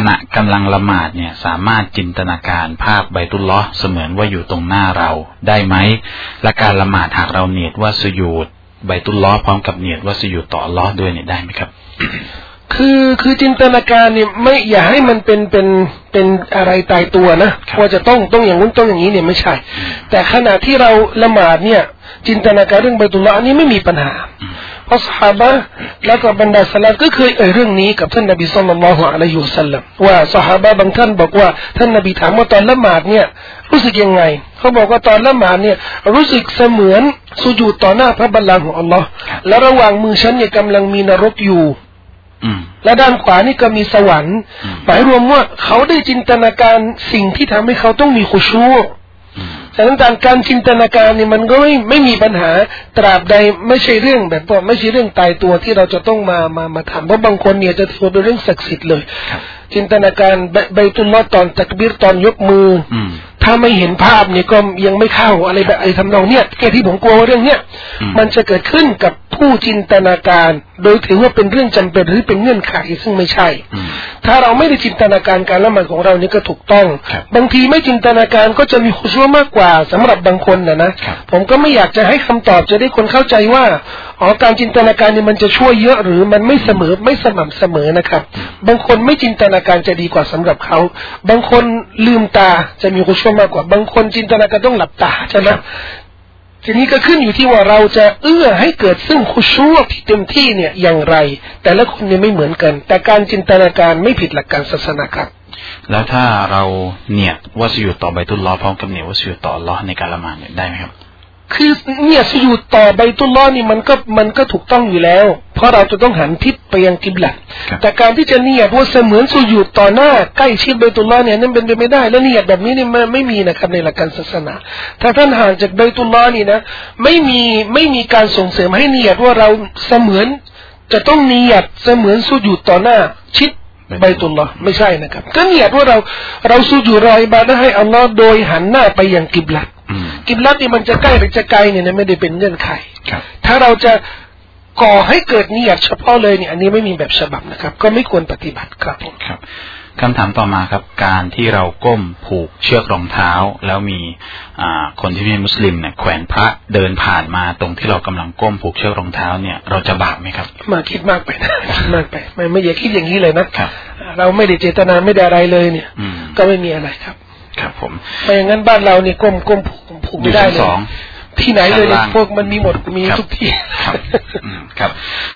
ณะกำลังละหมาดเนี่ยสามารถจินตนาการภาพไบตุลลอฮ์เสมือนว่าอยู่ตรงหน้าเราได้ไหมและการละหมาดหากเราเนียดว่าสุญูดไบตุลลอฮ์พร้อมกับเนียดว่าสุญูดต่ออัลเลาะห์ด้วยเนี่ยได้ไหมครับคือจินตนาการเนี่ยไม่อย่าให้มันเป็นอะไรตายตัวนะว่าจะต้องอย่างนู้นต้องอย่างนี้เนี่ยไม่ใช่แต่ขณะที่เราละหมาดเนี่ยจินตนาการเรื่องไบตุลลอฮ์อันนี้ไม่มีปัญหาเพราะซอฮาบะห์แล้วก็บรรดาสลาฟก็เคยเรื่องนี้กับท่านนบีศ็อลลัลลอฮุอะลัยฮิวะซัลลัมว่าซอฮาบะห์บางท่านบอกว่าท่านนบีถามว่าตอนละหมาดเนี่ยรู้สึกยังไงเขาบอกว่าตอนละหมาดเนี่ยรู้สึกเสมือนสุญูดต่อหน้าพระบัลลังก์ของอัลลอฮ์และระหว่างมือฉันเนี่ยกำลังมีนรกอยู่และด้านขวานี่ก็มีสวรรค์หมายรวมว่าเขาได้จินตนาการสิ่งที่ทำให้เขาต้องมีขุชูฉะนั้นการจินตนาการนี่มันก็ไม่มีปัญหาตราบใดไม่ใช่เรื่องแบบว่าไม่ใช่เรื่องตายตัวที่เราจะต้องมาทำเพราะบางคนเนี่ยจะถือเป็นเรื่องศักดิ์สิทธิ์เลยจินตนาการไบตุลลอฮ์ตอนตักบีรตอนยกมือถ้าไม่เห็นภาพเนี่ยก็ยังไม่เข้าอะไรแบบไอ้ทำนองเนี่ยแค่ที่ผมกลัวเรื่องเนี้ยมันจะเกิดขึ้นกับผู้จินตนาการโดยถือว่าเป็นเรื่องจำเป็นหรือเป็นเงื่อนไขซึ่งไม่ใช่ถ้าเราไม่ได้จินตนาการการละหมาดของเรานี่ก็ถูกต้องบางทีไม่จินตนาการก็จะมีขุชูมากกว่าสำหรับบางคนนะผมก็ไม่อยากจะให้คำตอบจะได้คนเข้าใจว่าการจินตนาการนี่มันจะช่วยเยอะหรือมันไม่เสมอไม่สม่ำเสมอนะครับบางคนไม่จินตนาการจะดีกว่าสำหรับเขาบางคนลืมตาจะมีขุชูมากกว่าบางคนจินตนาการต้องหลับตาใช่ไหมทีนี้ก็ขึ้นอยู่ที่ว่าเราจะให้เกิดซึ่งขุชูที่เต็มที่เนี่ยอย่างไรแต่ละคนเนี่ยไม่เหมือนกันแต่การจินตนาการไม่ผิดหลักการศาสนาครับแล้วถ้าเราเนียดว่าสุญูดต่อไบตุลลอฮ์พร้อมกับเนียดว่าสุญูดต่ออัลเลาะห์ในการละหมาดเนี่ยได้ไหมครับคือเนี่ยสุญูดต่อไบตุลลอฮ์นี่มันก็ถูกต้องอยู่แล้วเพราะเราจะต้องหันทิศไปยังกิบละแต่การที่จะเนียดว่าเสมือนสุญูดต่อหน้าใกล้ชิดไบตุลลอฮ์เนี่ยนั่นเป็นไปไม่ได้และเนียดแบบนี้นี่มันไม่มีนะครับในหลักการศาสนาถ้าท่านห่างจากไบตุลลอฮ์นี่นะไม่มีการส่งเสริมให้เนียดว่าเราเสมือนจะต้องเนียดเสมือนสุญูดต่อหน้าชิดไบตุลลอฮ์ไม่ใช่นะครับก็เนียดว่าเราสุญูดรออิบาดะห์ให้อัลลอฮ์โดยหันหน้าไปยังกิบละกิบละที่มันจะใกล้หรือจะไกลเนี่ยไม่ได้เป็นเงื่อนไขถ้าเราจะก่อให้เกิดนิยตเฉพาะเลยเนี่ยอันนี้ไม่มีแบบฉบับนะครับก็ไม่ควรปฏิบัติครับคำถามต่อมาครับการที่เราก้มผูกเชือกรองเท้าแล้วมีคนที่เป็นมุสลิมเนี่ยแขวนพระเดินผ่านมาตรงที่เรากำลังก้มผูกเชือกรองเท้าเนี่ยเราจะบาปไหมครับมาคิดมากไปนะมากไปไม่อย่าคิดอย่างนี้เลยนะเราไม่ได้เจตนาไม่ได้อะไรเลยเนี่ยก็ไม่มีอะไรครับครับผมไม่อย่างนั้นบ้านเราเนี่ยก้มผูกไม่ได้เลยที่ไหนเลยพวกมันมีหมดมีทุกที่ครับ